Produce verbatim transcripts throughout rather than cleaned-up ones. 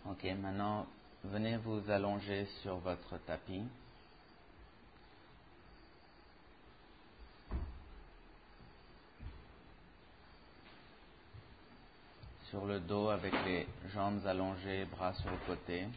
Ok, maintenant, venez vous allonger sur votre tapis. Sur le dos avec les jambes allongées, bras sur le côté.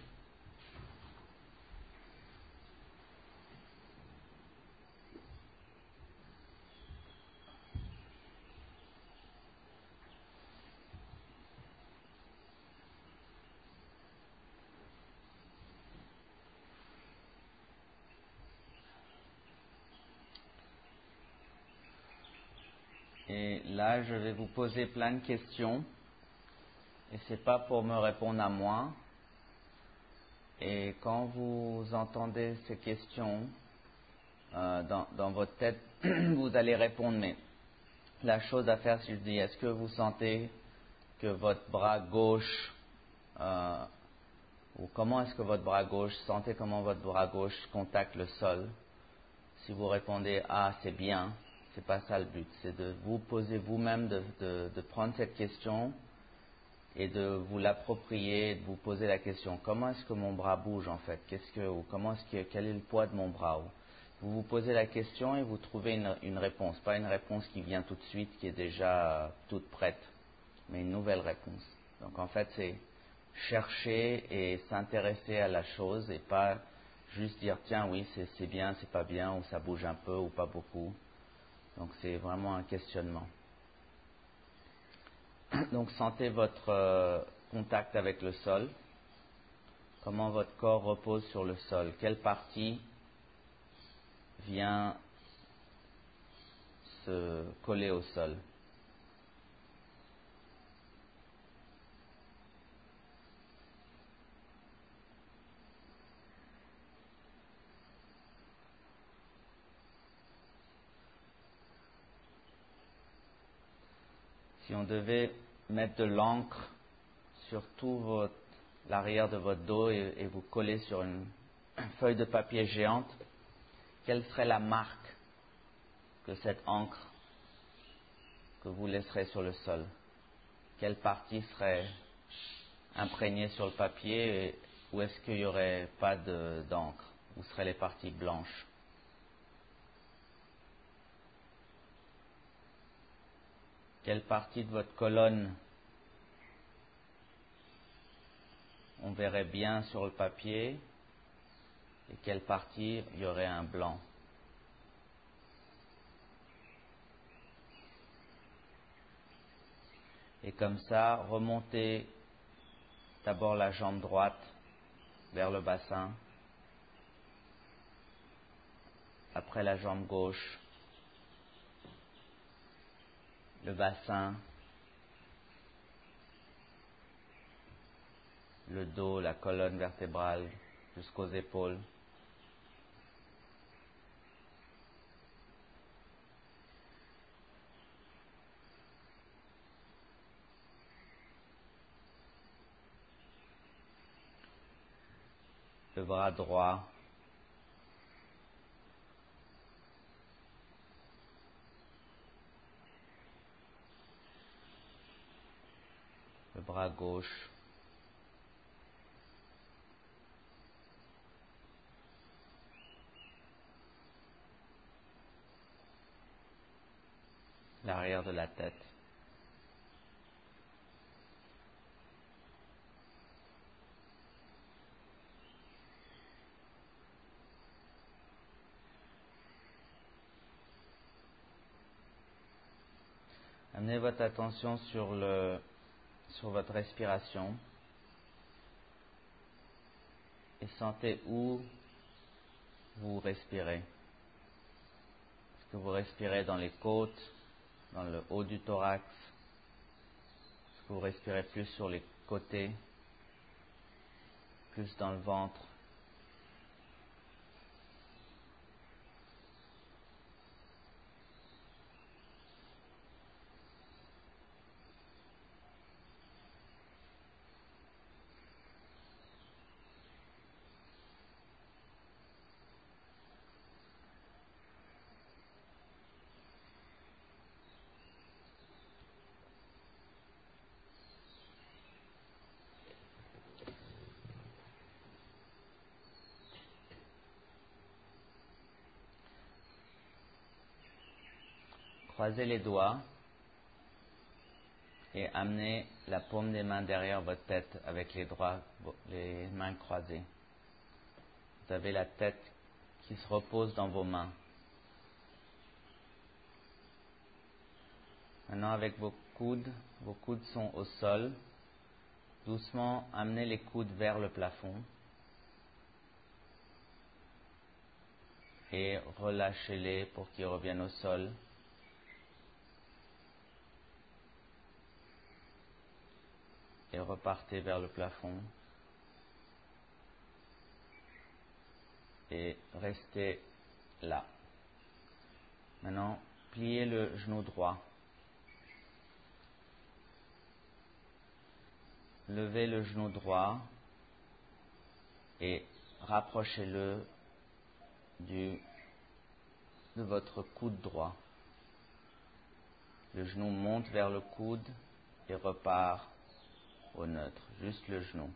Et là, je vais vous poser plein de questions. Et c'est pas pour me répondre à moi. Et quand vous entendez ces questions euh, dans, dans votre tête, vous allez répondre. Mais la chose à faire, si je dis, est-ce que vous sentez que votre bras gauche, euh, ou comment est-ce que votre bras gauche, sentez comment votre bras gauche contacte le sol. Si vous répondez, ah, c'est bien, c'est pas ça le but. C'est de vous poser vous-même, de, de, de prendre cette question et de vous l'approprier, de vous poser la question, comment est-ce que mon bras bouge en fait? Qu'est-ce que, ou comment est-ce que, quel est le poids de mon bras? Vous vous posez la question et vous trouvez une, une réponse. Pas une réponse qui vient tout de suite, qui est déjà toute prête, mais une nouvelle réponse. Donc en fait, c'est chercher et s'intéresser à la chose et pas juste dire, tiens, oui, c'est, c'est bien, c'est pas bien, ou ça bouge un peu, ou pas beaucoup. Donc c'est vraiment un questionnement. Donc sentez votre euh, contact avec le sol. Comment votre corps repose sur le sol. Quelle partie vient se coller au sol. Si on devait mettre de l'encre sur tout votre, l'arrière de votre dos et, et vous coller sur une feuille de papier géante, quelle serait la marque que cette encre que vous laisserez sur le sol? Quelle partie serait imprégnée sur le papier et où est-ce qu'il n'y aurait pas de, d'encre? Où seraient les parties blanches? Quelle partie de votre colonne on verrait bien sur le papier et quelle partie il y aurait un blanc? Et comme ça, remontez d'abord la jambe droite vers le bassin, après la jambe gauche, le bassin, le dos, la colonne vertébrale jusqu'aux épaules. Le bras droit, le bras gauche, l'arrière de la tête. Amenez votre attention sur le, sur votre respiration et sentez où vous respirez. Est-ce que vous respirez dans les côtes, dans le haut du thorax? Est-ce que vous respirez plus sur les côtés, plus dans le ventre? croisez les doigts et amenez la paume des mains derrière votre tête avec les, doigts, les mains croisées. Vous avez la tête qui se repose dans vos mains. Maintenant, avec vos coudes, vos coudes sont au sol. Doucement, amenez les coudes vers le plafond. Et relâchez-les pour qu'ils reviennent au sol. Et repartez vers le plafond. Et restez là. Maintenant, pliez le genou droit. Levez le genou droit et rapprochez-le du, de votre coude droit. Le genou monte vers le coude et repart au neutre, juste le genou.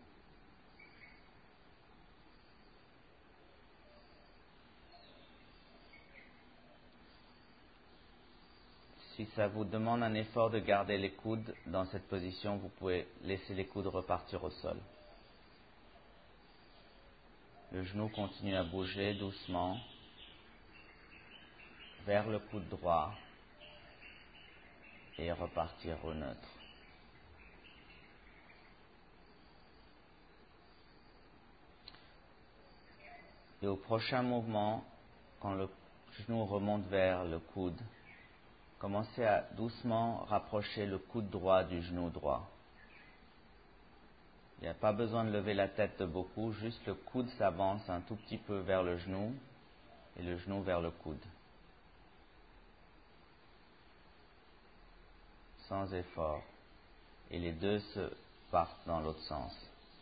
Si ça vous demande un effort de garder les coudes dans cette position, vous pouvez laisser les coudes repartir au sol. Le genou continue à bouger doucement vers le coude droit et repartir au neutre. Et au prochain mouvement, quand le genou remonte vers le coude, commencez à doucement rapprocher le coude droit du genou droit. Il n'y a pas besoin de lever la tête de beaucoup, juste le coude s'avance un tout petit peu vers le genou et le genou vers le coude. Sans effort. Et les deux se partent dans l'autre sens.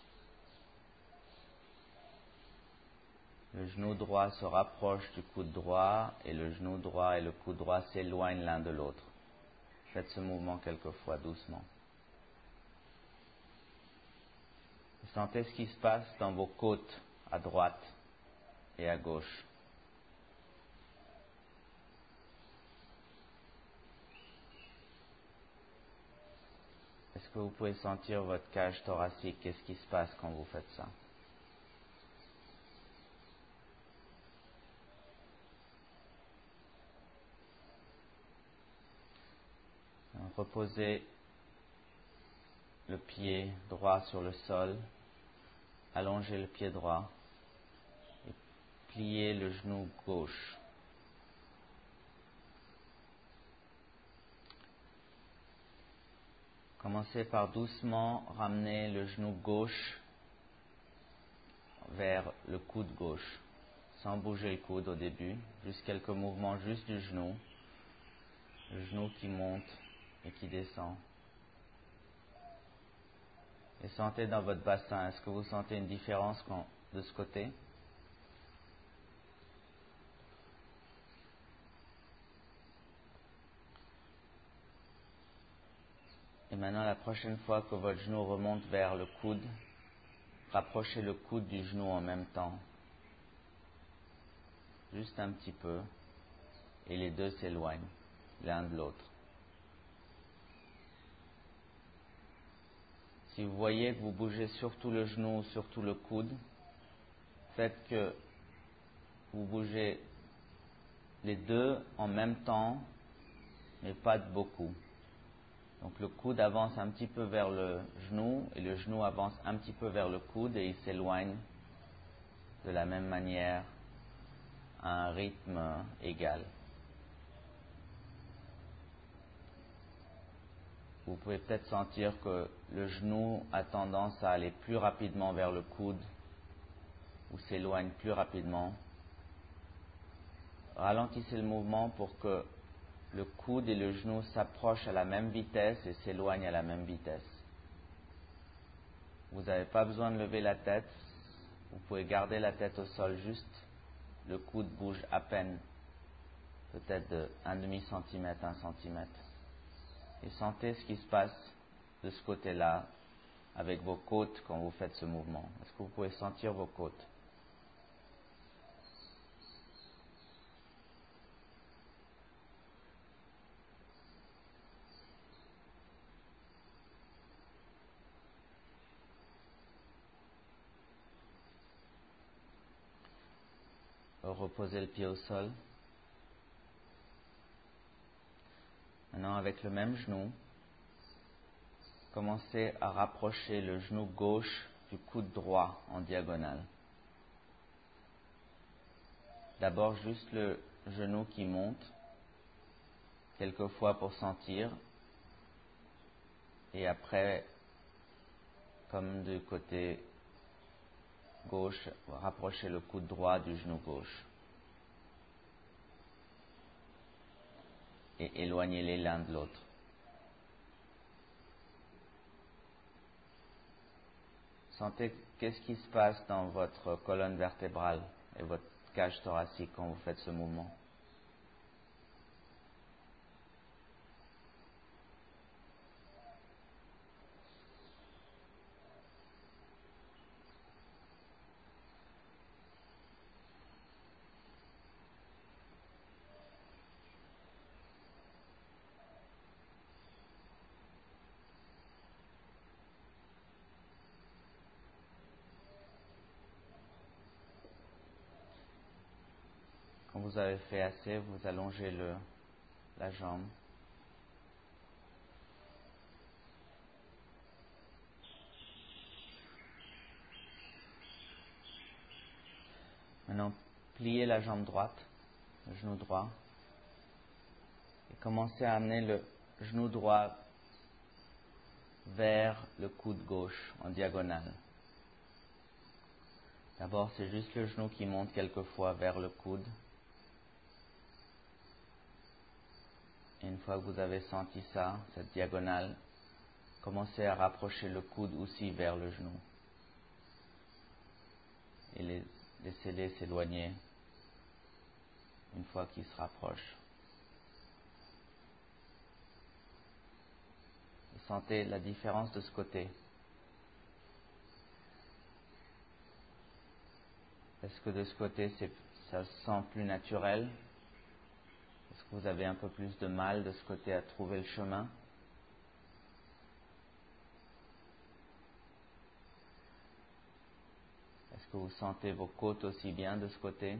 Le genou droit se rapproche du coude droit et le genou droit et le coude droit s'éloignent l'un de l'autre. Faites ce mouvement quelques fois doucement. Sentez ce qui se passe dans vos côtes à droite et à gauche. Est-ce que vous pouvez sentir votre cage thoracique? Qu'est-ce qui se passe quand vous faites ça? Reposez le pied droit sur le sol, allongez le pied droit et pliez le genou gauche. Commencez par doucement ramener le genou gauche vers le coude gauche, sans bouger le coude au début, juste quelques mouvements juste du genou, le genou qui monte et qui descend. Et sentez dans votre bassin, est-ce que vous sentez une différence quand, de ce côté? Et maintenant, la prochaine fois que votre genou remonte vers le coude, rapprochez le coude du genou en même temps. Juste un petit peu. Et les deux s'éloignent l'un de l'autre. Si vous voyez que vous bougez surtout le genou ou surtout le coude, faites que vous bougez les deux en même temps, mais pas de beaucoup. Donc le coude avance un petit peu vers le genou et le genou avance un petit peu vers le coude et il s'éloigne de la même manière à un rythme égal. Vous pouvez peut-être sentir que le genou a tendance à aller plus rapidement vers le coude ou s'éloigne plus rapidement. Ralentissez le mouvement pour que le coude et le genou s'approchent à la même vitesse et s'éloignent à la même vitesse. Vous n'avez pas besoin de lever la tête. Vous pouvez garder la tête au sol juste. Le coude bouge à peine, peut-être de un demi centimètre, un centimètre. Et sentez ce qui se passe de ce côté-là avec vos côtes quand vous faites ce mouvement. Est-ce que vous pouvez sentir vos côtes? reposer le pied au sol. Maintenant, avec le même genou, commencez à rapprocher le genou gauche du coude droit en diagonale. D'abord, juste le genou qui monte, quelquefois pour sentir, et après, comme du côté gauche, rapprochez le coude droit du genou gauche. Et éloignez-les l'un de l'autre. Sentez qu'est-ce qui se passe dans votre colonne vertébrale et votre cage thoracique quand vous faites ce mouvement. Quand vous avez fait assez, vous allongez le, la jambe. Maintenant, pliez la jambe droite, le genou droit, et commencez à amener le genou droit vers le coude gauche en diagonale. D'abord, c'est juste le genou qui monte quelquefois vers le coude. Et une fois que vous avez senti ça, cette diagonale, commencez à rapprocher le coude aussi vers le genou. Et les, laissez-les s'éloigner une fois qu'ils se rapprochent. Et sentez la différence de ce côté. Est-ce que de ce côté, c'est, ça se sent plus naturel? Est-ce que vous avez un peu plus de mal de ce côté à trouver le chemin? Est-ce que vous sentez vos côtes aussi bien de ce côté?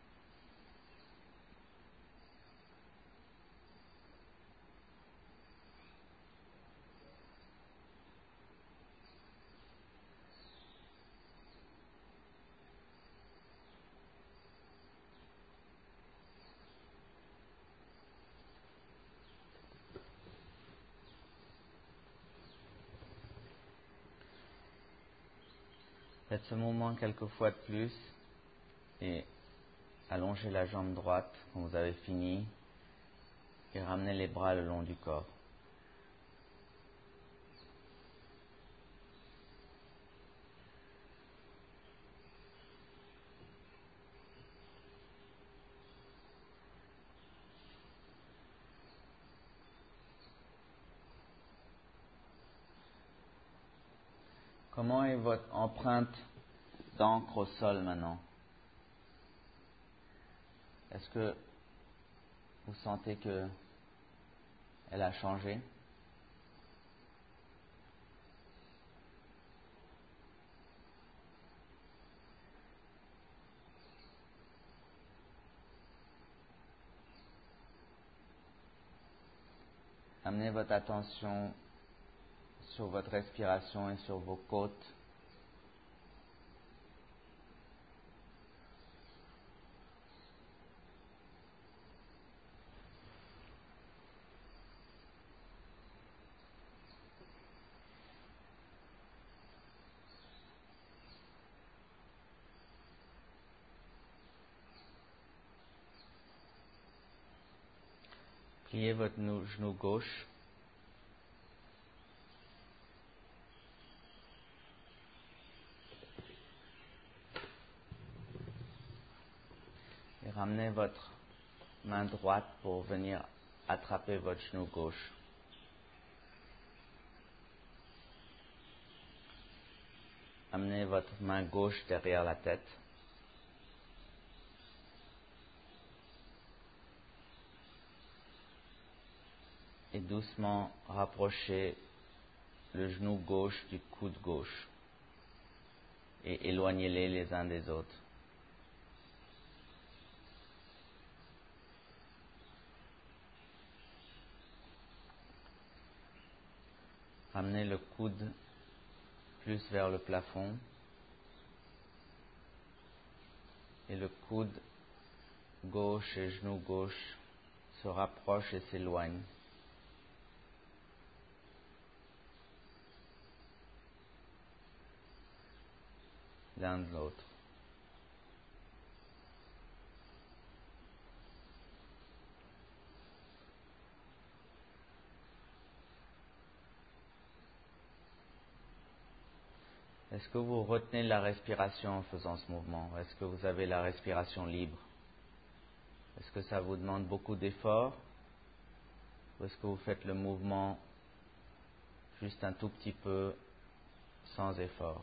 Faites ce mouvement quelques fois de plus et allongez la jambe droite quand vous avez fini et ramenez les bras le long du corps. Comment est votre empreinte d'encre au sol maintenant? Est-ce que vous sentez que elle a changé? Amenez votre attention sur votre respiration et sur vos côtes. Pliez votre genou gauche. Et ramenez votre main droite pour venir attraper votre genou gauche. Amenez votre main gauche derrière la tête. Et doucement rapprochez le genou gauche du coude gauche. Et éloignez-les les uns des autres. Ramenez le coude plus vers le plafond et le coude gauche et genou gauche se rapprochent et s'éloignent l'un de l'autre. Est-ce que vous retenez la respiration en faisant ce mouvement? Est-ce que vous avez la respiration libre? Est-ce que ça vous demande beaucoup d'efforts? Ou est-ce que vous faites le mouvement juste un tout petit peu sans effort?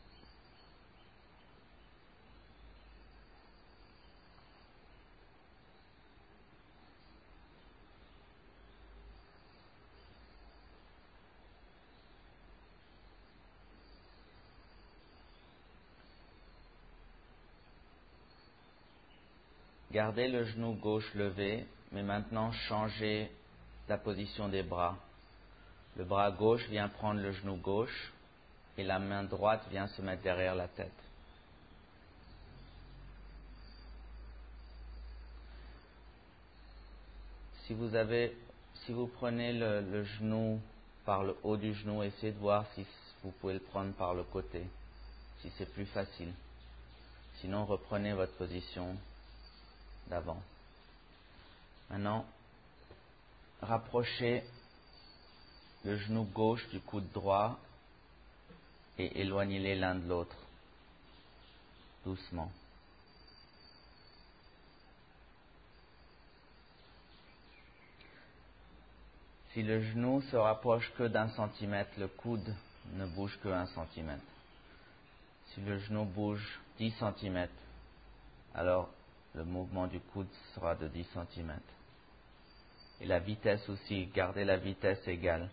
Gardez le genou gauche levé, mais maintenant changez la position des bras. Le bras gauche vient prendre le genou gauche et la main droite vient se mettre derrière la tête. Si vous avez, si vous prenez le, le genou par le haut du genou, essayez de voir si vous pouvez le prendre par le côté, si c'est plus facile. Sinon, reprenez votre position d'avant. Maintenant, rapprochez le genou gauche du coude droit et éloignez-les l'un de l'autre, doucement. Si le genou se rapproche que d'un centimètre, le coude ne bouge que un centimètre. Si le genou bouge dix centimètres, alors le mouvement du coude sera de dix centimètres. Et la vitesse aussi, gardez la vitesse égale.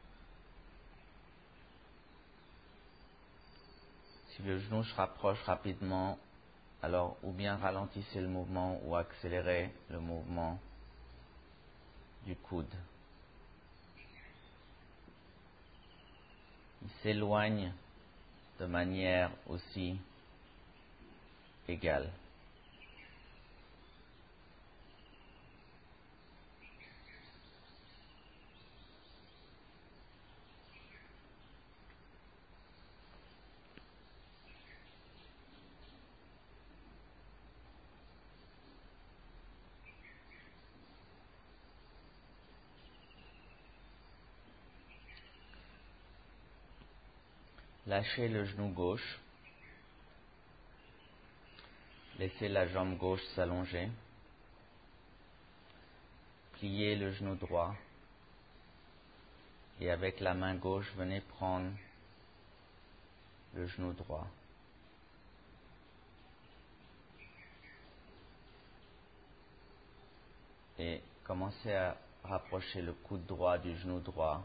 Si le genou se rapproche rapidement, alors ou bien ralentissez le mouvement ou accélérez le mouvement du coude. Il s'éloigne de manière aussi égale. Lâchez le genou gauche. Laissez la jambe gauche s'allonger. Pliez le genou droit. Et avec la main gauche, venez prendre le genou droit. Et commencez à rapprocher le coude droit du genou droit.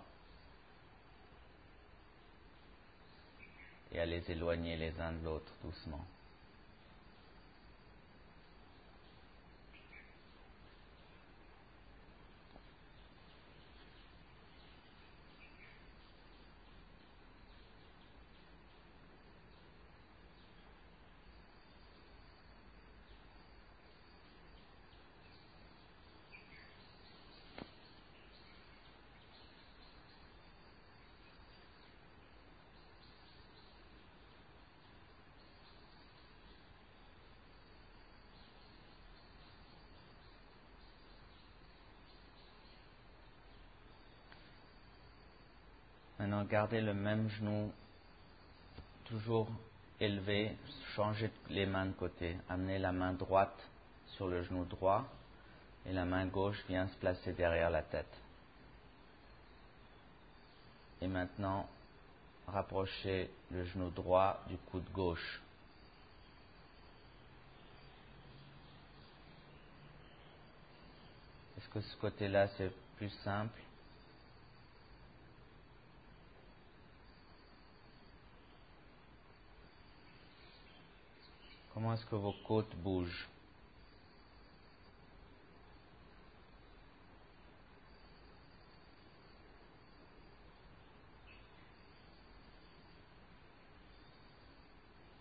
Et à les éloigner les uns de l'autre doucement. Maintenant, gardez le même genou toujours élevé, changez les mains de côté. Amenez la main droite sur le genou droit et la main gauche vient se placer derrière la tête. Et maintenant, rapprochez le genou droit du coude gauche. Est-ce que ce côté-là, c'est plus simple? Comment est-ce que vos côtes bougent?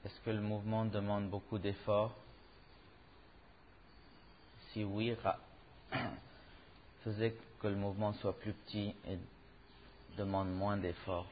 est-ce que le mouvement demande beaucoup d'efforts? Si oui, faisait que le mouvement soit plus petit et demande moins d'efforts.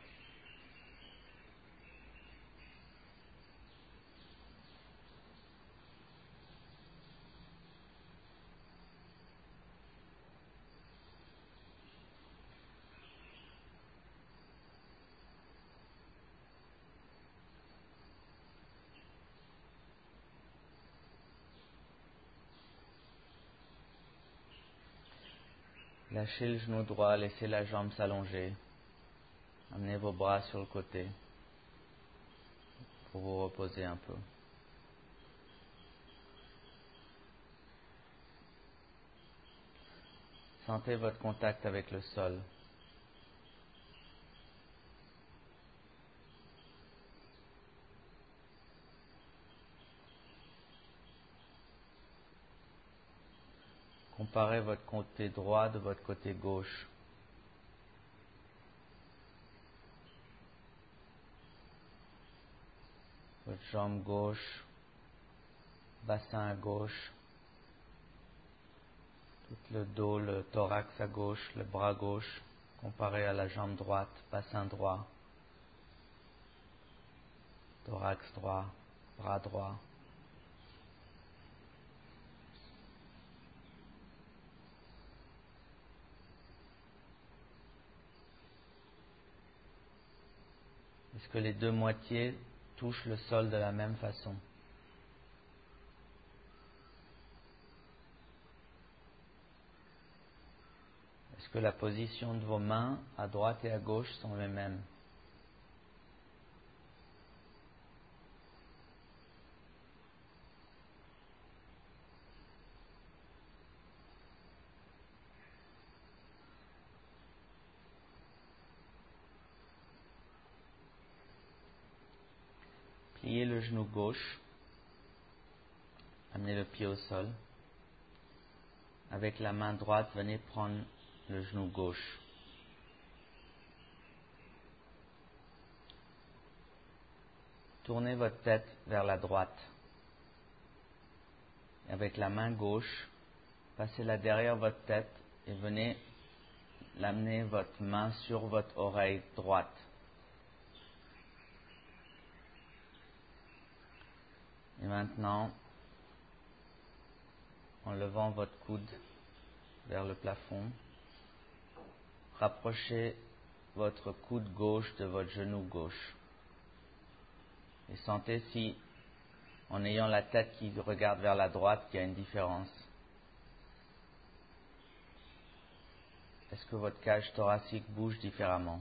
Lâchez le genou droit, laissez la jambe s'allonger. Amenez vos bras sur le côté pour vous reposer un peu. Sentez votre contact avec le sol. Comparez votre côté droit de votre côté gauche. Votre jambe gauche, bassin à gauche, tout le dos, le thorax à gauche, le bras gauche, comparé à la jambe droite, bassin droit, thorax droit, bras droit. Est-ce que les deux moitiés touchent le sol de la même façon? Est-ce que la position de vos mains à droite et à gauche sont les mêmes? Pliez le genou gauche, amenez le pied au sol. Avec la main droite, venez prendre le genou gauche. Tournez votre tête vers la droite. Avec la main gauche, passez-la derrière votre tête et venez l'amener votre main sur votre oreille droite. Et maintenant, en levant votre coude vers le plafond, rapprochez votre coude gauche de votre genou gauche. Et sentez si, en ayant la tête qui regarde vers la droite, qu'il y a une différence. Est-ce que votre cage thoracique bouge différemment?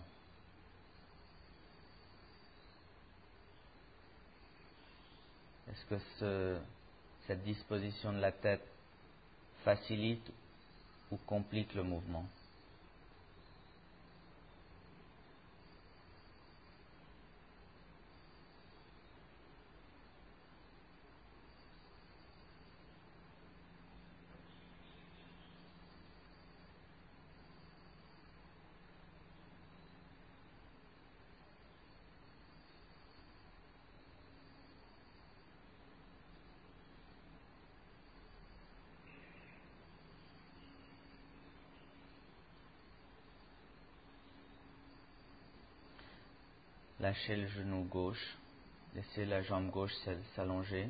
Est-ce que ce, cette disposition de la tête facilite ou complique le mouvement? Lâchez le genou gauche, laissez la jambe gauche s'allonger,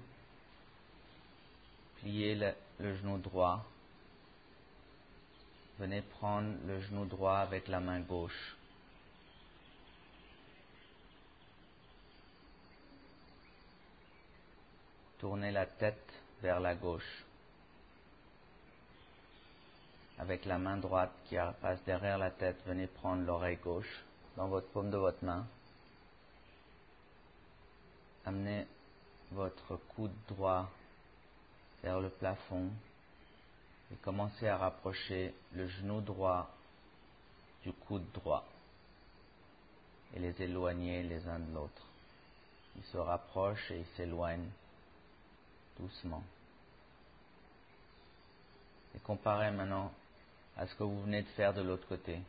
pliez le, le genou droit, venez prendre le genou droit avec la main gauche. Tournez la tête vers la gauche. Avec la main droite qui passe derrière la tête, venez prendre l'oreille gauche dans votre paume de votre main. Amenez votre coude droit vers le plafond et commencez à rapprocher le genou droit du coude droit et les éloigner les uns de l'autre. Ils se rapprochent et ils s'éloignent doucement. Et comparez maintenant à ce que vous venez de faire de l'autre côté.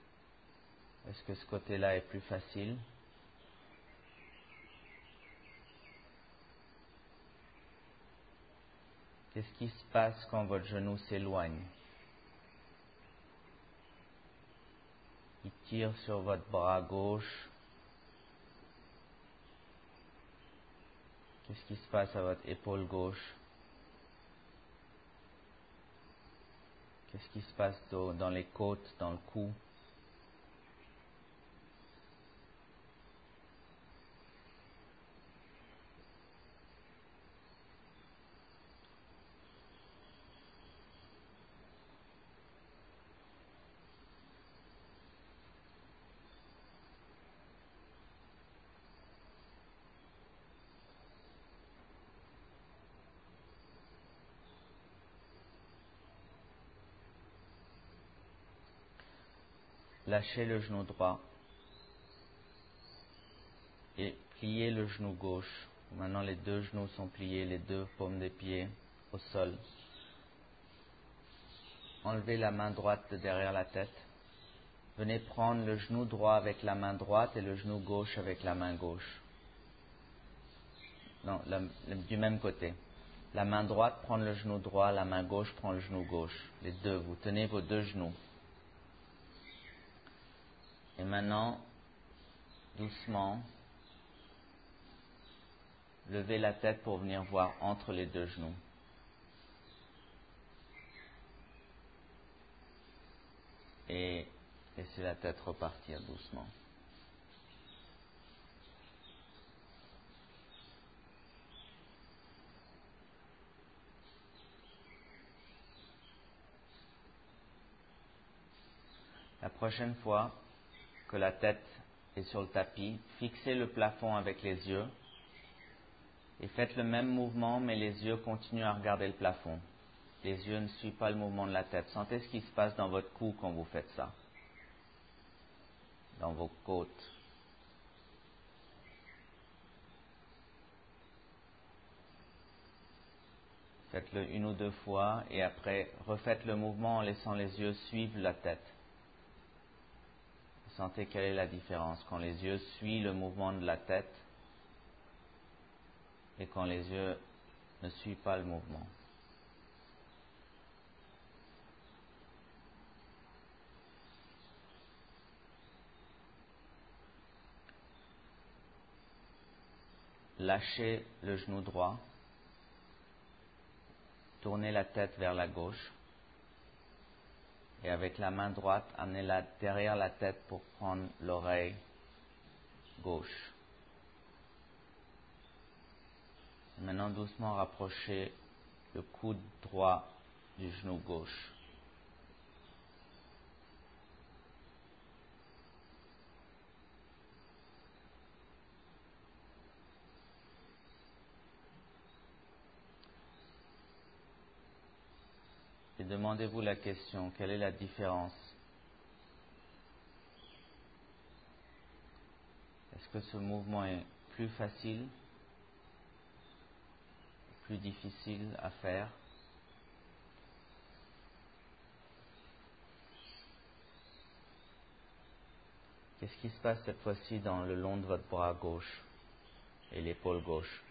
Est-ce que ce côté-là est plus facile? Qu'est-ce qui se passe quand votre genou s'éloigne? Il tire sur votre bras gauche. Qu'est-ce qui se passe à votre épaule gauche? Qu'est-ce qui se passe dans les côtes, dans le cou? Lâchez le genou droit et pliez le genou gauche. Maintenant, les deux genoux sont pliés, les deux paumes des pieds au sol. Enlevez la main droite de derrière la tête. Venez prendre le genou droit avec la main droite et le genou gauche avec la main gauche. Non, la, la, du même côté. La main droite prend le genou droit, la main gauche prend le genou gauche. Les deux, vous tenez vos deux genoux. Et maintenant, doucement, levez la tête pour venir voir entre les deux genoux. Et laissez la tête repartir doucement. La prochaine fois que la tête est sur le tapis, fixez le plafond avec les yeux et faites le même mouvement, mais les yeux continuent à regarder le plafond. Les yeux ne suivent pas le mouvement de la tête. Sentez ce qui se passe dans votre cou quand vous faites ça, dans vos côtes. Faites-le une ou deux fois et après refaites le mouvement en laissant les yeux suivre la tête. Sentez quelle est la différence quand les yeux suivent le mouvement de la tête et quand les yeux ne suivent pas le mouvement. Lâchez le genou droit. Tournez la tête vers la gauche. Et avec la main droite, amenez-la derrière la tête pour prendre l'oreille gauche. Et maintenant, doucement rapprochez le coude droit du genou gauche. Et demandez-vous la question, quelle est la différence? Est-ce que ce mouvement est plus facile, plus difficile à faire? Qu'est-ce qui se passe cette fois-ci dans le long de votre bras gauche et l'épaule gauche?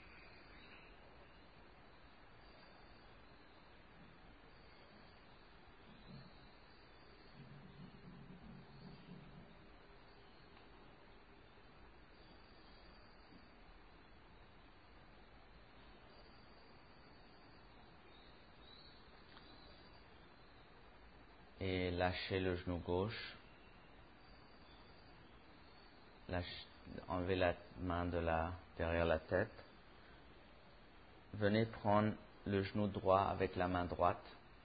Et lâchez le genou gauche. Lâchez, enlevez la main de la, derrière la tête. Venez prendre le genou droit avec la main droite.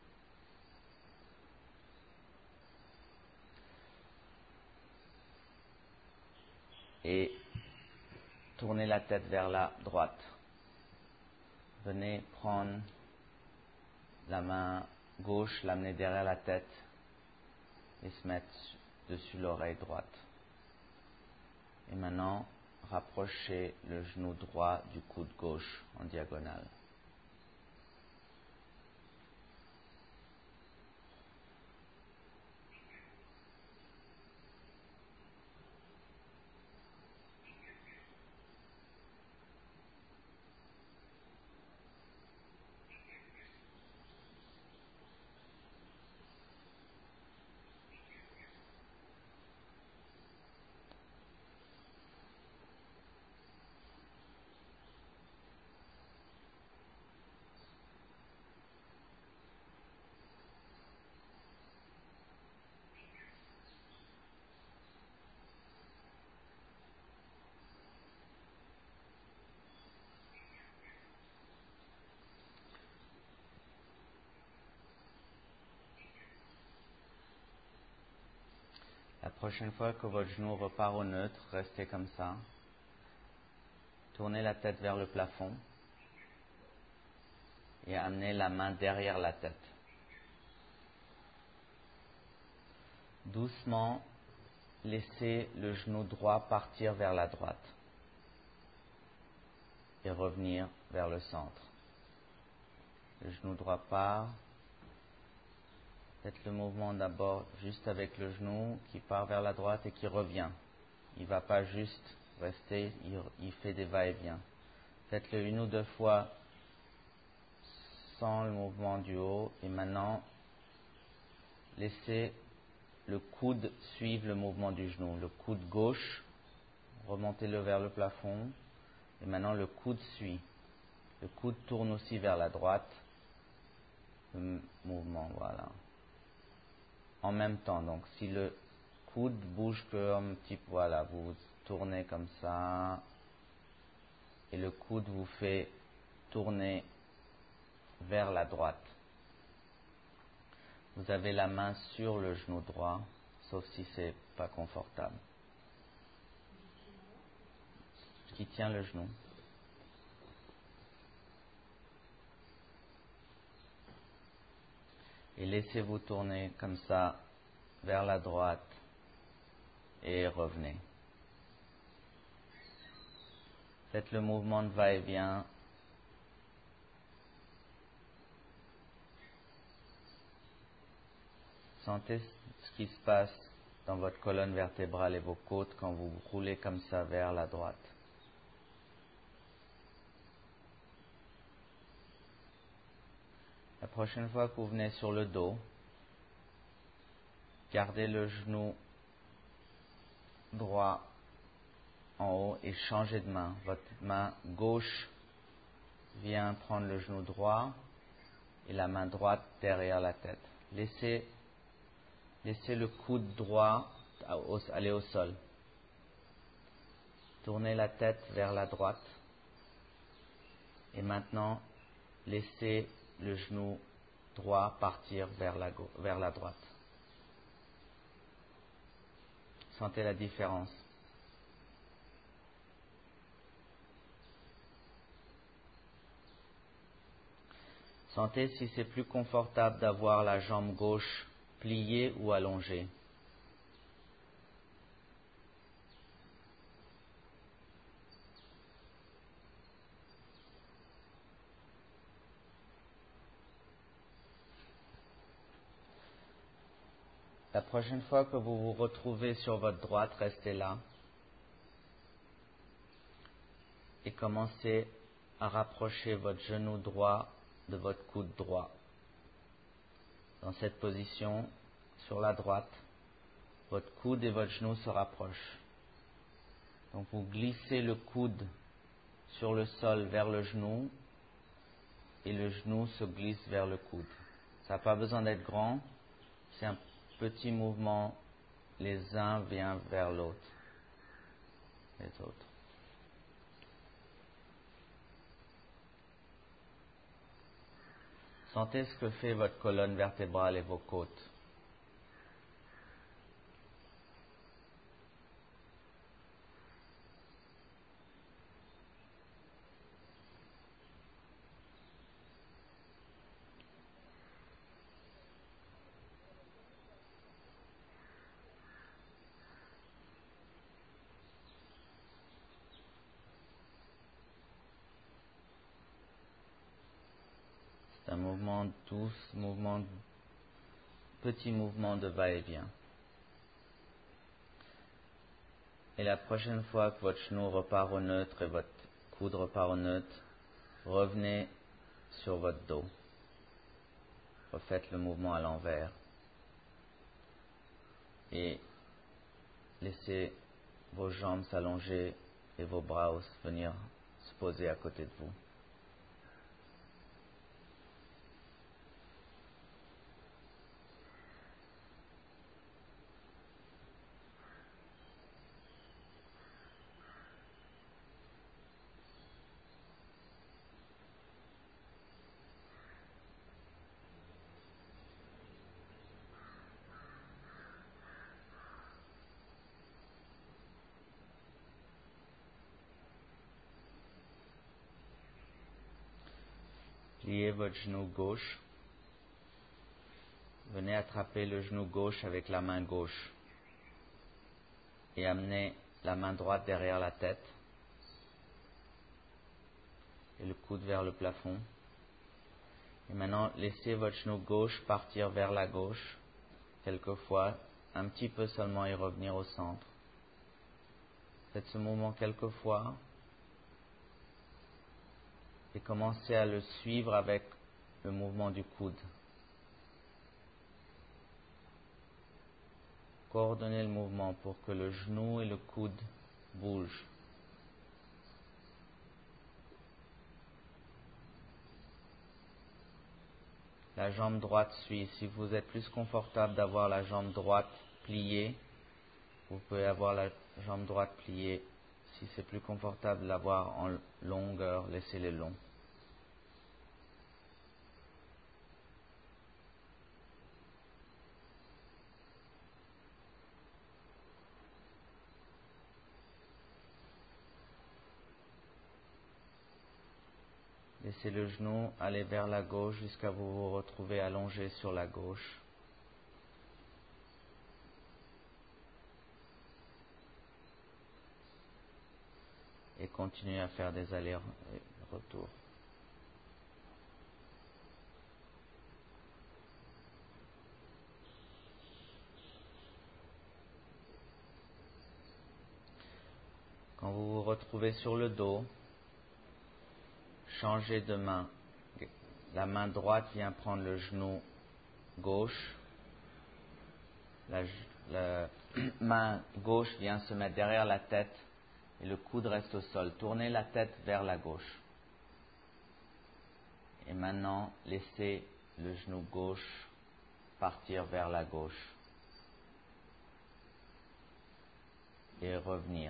Et tournez la tête vers la droite. Venez prendre la main gauche, l'amener derrière la tête et se mettre dessus l'oreille droite. Et maintenant, rapprochez le genou droit du coude gauche en diagonale. prochaine fois que votre genou repart au neutre, restez comme ça. Tournez la tête vers le plafond et amenez la main derrière la tête. Doucement, laissez le genou droit partir vers la droite et revenir vers le centre. Le genou droit part. Faites le mouvement d'abord juste avec le genou qui part vers la droite et qui revient. Il ne va pas juste rester, il, il fait des va-et-vient. Faites-le une ou deux fois sans le mouvement du haut. Et maintenant, laissez le coude suivre le mouvement du genou. Le coude gauche, remontez-le vers le plafond. Et maintenant, le coude suit. Le coude tourne aussi vers la droite. Le mouvement, voilà. En même temps, donc si le coude bouge comme un petit peu, voilà, vous tournez comme ça. Et le coude vous fait tourner vers la droite. Vous avez la main sur le genou droit, sauf si c'est pas confortable. Ce qui tient le genou. Et laissez-vous tourner comme ça vers la droite et revenez. Faites le mouvement de va-et-vient. Sentez ce qui se passe dans votre colonne vertébrale et vos côtes quand vous roulez comme ça vers la droite. La prochaine fois que vous venez sur le dos, gardez le genou droit en haut et changez de main. Votre main gauche vient prendre le genou droit et la main droite derrière la tête. Laissez, laissez le coude droit aller au sol. Tournez la tête vers la droite. Et maintenant, laissez le genou droit partir vers la, gauche, vers la droite. Sentez la différence. Sentez si c'est plus confortable d'avoir la jambe gauche pliée ou allongée. La prochaine fois que vous vous retrouvez sur votre droite, restez là et commencez à rapprocher votre genou droit de votre coude droit. Dans cette position, sur la droite, votre coude et votre genou se rapprochent. Donc vous glissez le coude sur le sol vers le genou et le genou se glisse vers le coude. Ça n'a pas besoin d'être grand, c'est un petit mouvement, les uns viennent vers l'autre, les autres. Sentez ce que fait votre colonne vertébrale et vos côtes. C'est un mouvement doux, mouvement, petit mouvement de va-et-vient. Et la prochaine fois que votre genou repart au neutre et votre coude repart au neutre, revenez sur votre dos. Refaites le mouvement à l'envers. Et laissez vos jambes s'allonger et vos bras venir se poser à côté de vous. Pliez votre genou gauche. Venez attraper le genou gauche avec la main gauche et amenez la main droite derrière la tête et le coude vers le plafond. Et maintenant, laissez votre genou gauche partir vers la gauche, quelquefois, un petit peu seulement et revenir au centre. Faites ce mouvement quelques fois et commencez à le suivre avec le mouvement du coude. Coordonnez le mouvement pour que le genou et le coude bougent. La jambe droite suit. Si vous êtes plus confortable d'avoir la jambe droite pliée, vous pouvez avoir la jambe droite pliée. Si c'est plus confortable de l'avoir en longueur, laissez-les longs. Laissez le genou aller vers la gauche jusqu'à vous vous retrouver allongé sur la gauche. Et continuez à faire des allers-retours. Quand vous vous retrouvez sur le dos, changez de main. La main droite vient prendre le genou gauche. La, la main gauche vient se mettre derrière la tête et le coude reste au sol. Tournez la tête vers la gauche. Et maintenant, laissez le genou gauche partir vers la gauche et revenir.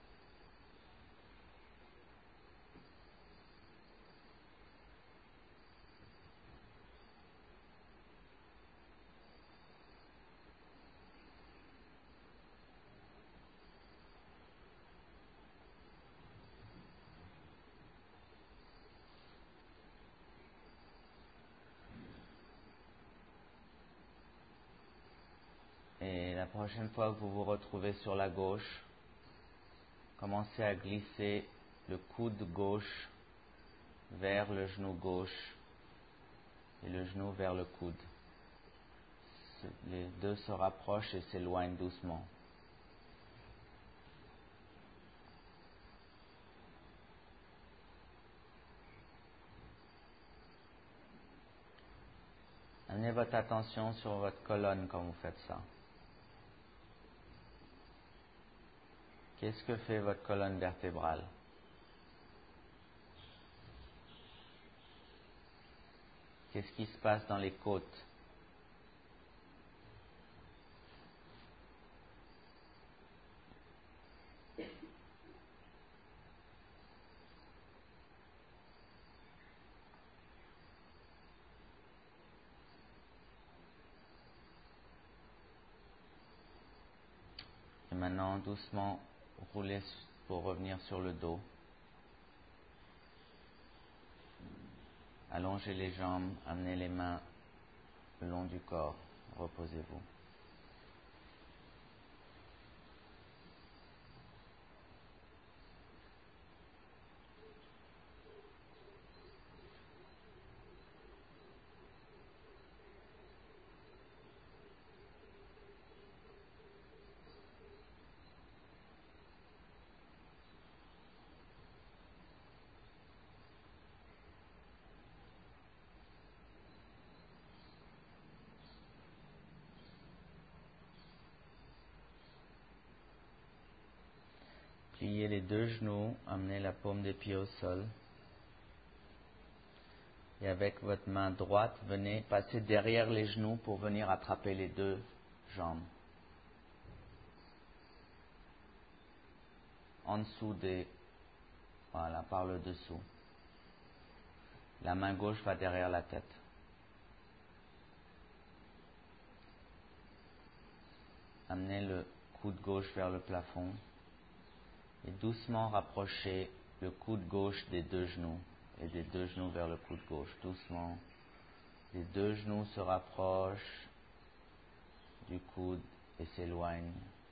Et la prochaine fois que vous vous retrouvez sur la gauche, commencez à glisser le coude gauche vers le genou gauche et le genou vers le coude. Les deux se rapprochent et s'éloignent doucement. Amenez votre attention sur votre colonne quand vous faites ça. Qu'est-ce que fait votre colonne vertébrale? Qu'est-ce qui se passe dans les côtes? Et maintenant, doucement, roulez pour revenir sur le dos. Allongez les jambes, amenez les mains le long du corps. Reposez-vous. Pliez les deux genoux, amenez la paume des pieds au sol. Et avec votre main droite, venez passer derrière les genoux pour venir attraper les deux jambes. En dessous des... Voilà, par le dessous. La main gauche va derrière la tête. Amenez le coude gauche vers le plafond et doucement rapprochez le coude gauche des deux genoux. et des deux genoux vers le coude gauche, doucement. Les deux genoux se rapprochent du coude et s'éloignent.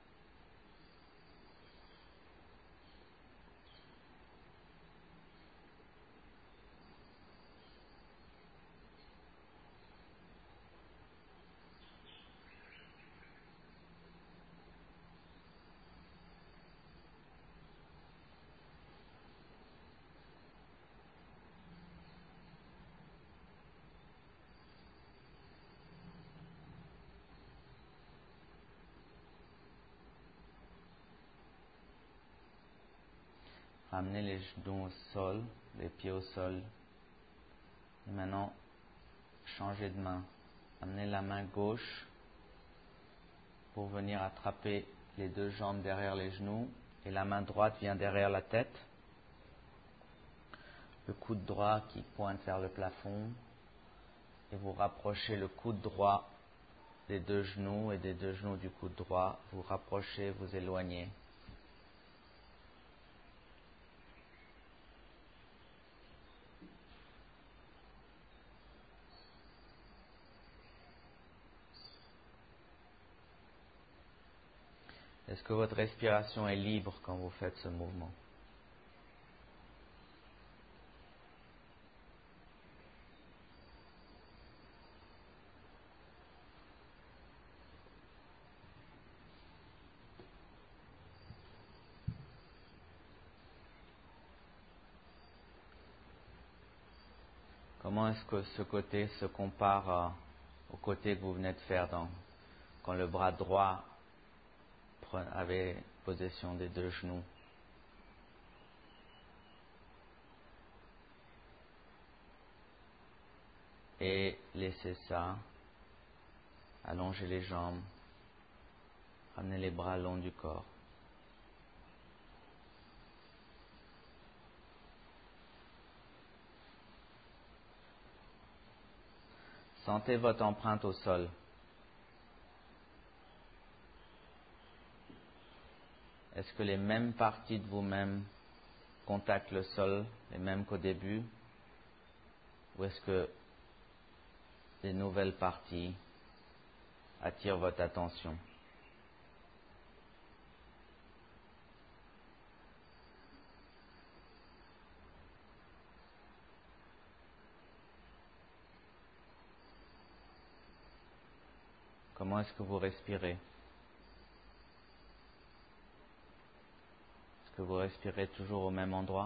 Ramenez les genoux au sol, les pieds au sol. Et maintenant, changez de main. Amenez la main gauche pour venir attraper les deux jambes derrière les genoux. Et la main droite vient derrière la tête. Le coude droit qui pointe vers le plafond. Et vous rapprochez le coude droit des deux genoux et des deux genoux du coude droit. Vous rapprochez, vous éloignez. Est-ce que votre respiration est libre quand vous faites ce mouvement? Comment est-ce que ce côté se compare à, au côté que vous venez de faire dans, quand le bras droit avait possession des deux genoux? Et laissez ça. Allongez les jambes. Ramenez les bras le long du corps. Sentez votre empreinte au sol. Est-ce que les mêmes parties de vous-même contactent le sol, les mêmes qu'au début? Ou est-ce que des nouvelles parties attirent votre attention? Comment est-ce que vous respirez? Est-ce que vous respirez toujours au même endroit?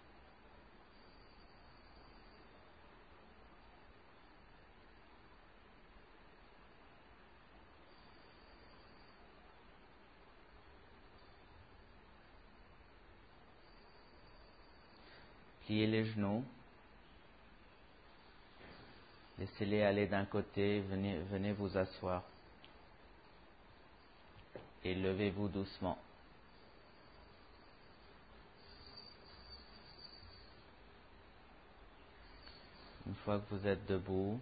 Pliez les genoux. Laissez-les aller d'un côté, venez, venez vous asseoir. Et levez-vous doucement. Une fois que vous êtes debout,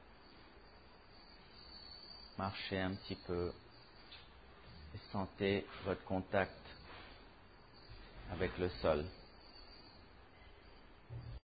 marchez un petit peu et sentez votre contact avec le sol.